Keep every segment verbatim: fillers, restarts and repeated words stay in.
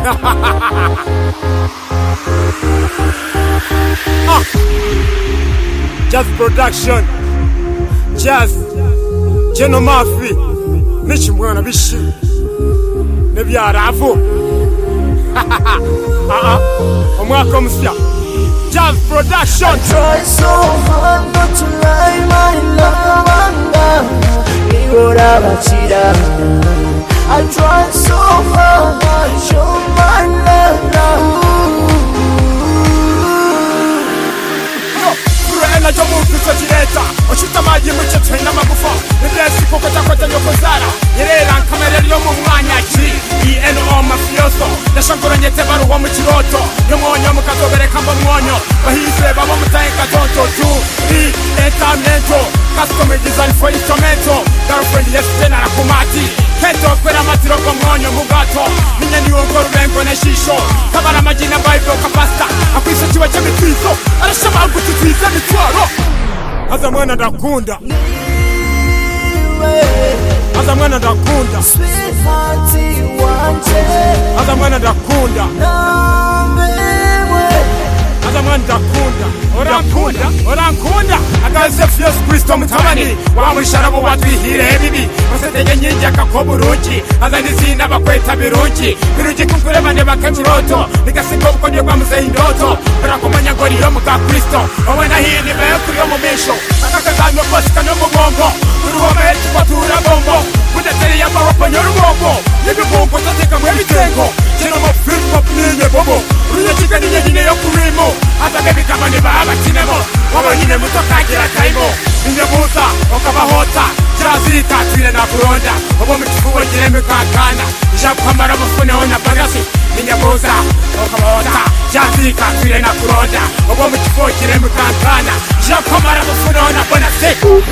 ah. Jazz Production, Jazz, Geno Mafi, Nichi mwana bishi, Nebyaravu. Ah, omwaka omusya. Jazz Production. I try so hard not to lie, my love. I try so hard to show my love. Na jomu kutojireta oshuta maji muche twena magufa nibesi kokota kota nyokozara yerera kamera yo mu mwanya ki eno mafioso ndashangora nyete baruwa mu kiroto yomwonyo mukazobereka mbo mwonyo bahise babo mutaye katonto tu i entamento custom design for instrumento girlfriend yes tena kumati kento kwera matiro kwa mwonyo mugato ninya ni wongoro bengo na shisho kabara majina bible kapasta akwiso kiwa cha mitwizo arashama gutitwiza mitwaro aza mwana ndakunda aza mwana ndakunda Sweethearty wanted aza mwana ndakunda aza mwana ndakunda orankunda orankunda agaze Yesu Kristo mutabani wamusharabo watwihire bibi basete nyingi akakoburuki aza nizina bakweta biruki biruki kunkure bane bakamuroto nigasigo bukonye kwa muzaindoto barakomanya ngori yo muka Kristo wowe nahini bekuri yo mumisho akakazano posika no mugongo uruhome tubatura bombo kudateri ya maboko nyorubombo nibibungo tateka mwe bitengo kino mo flip pop ninye bobo uye chika ninye nyine yo kurimo ata baby kama ni baba kinemo wabo nyine mutokagira kaimo ninye buta okabahota jazita twile na kuronda wabo mchifuwa jile mikakana jabu kamara mfune ona bagasi ninye buta okabahota jazita twile na kuronda wabo mchifuwa jile mikakana jabu kamara mfune ona bagasi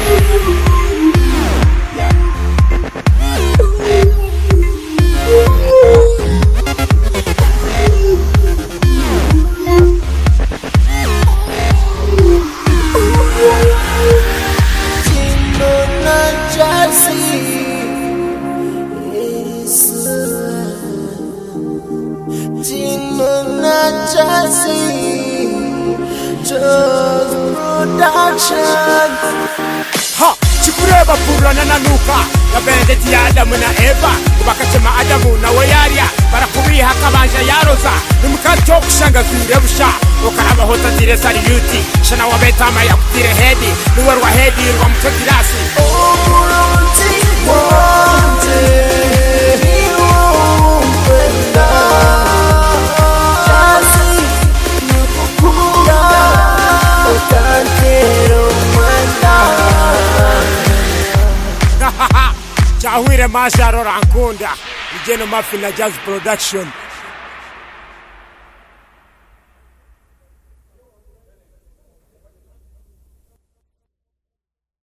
Ha, chikureba purana nanuka ya bendeti ya Adamu na Eva bakachema Adamu na wayaria barakubiha kabanja yaroza nimkacho kushangazire busha ukaraba hota dire sari yuti shana wabeta ma yakutire hedi nuwarwa hedi rwa mtogirasi oh muruti wante Jahwire Masharo Rankunda, Geno Mafi na Jazz Production.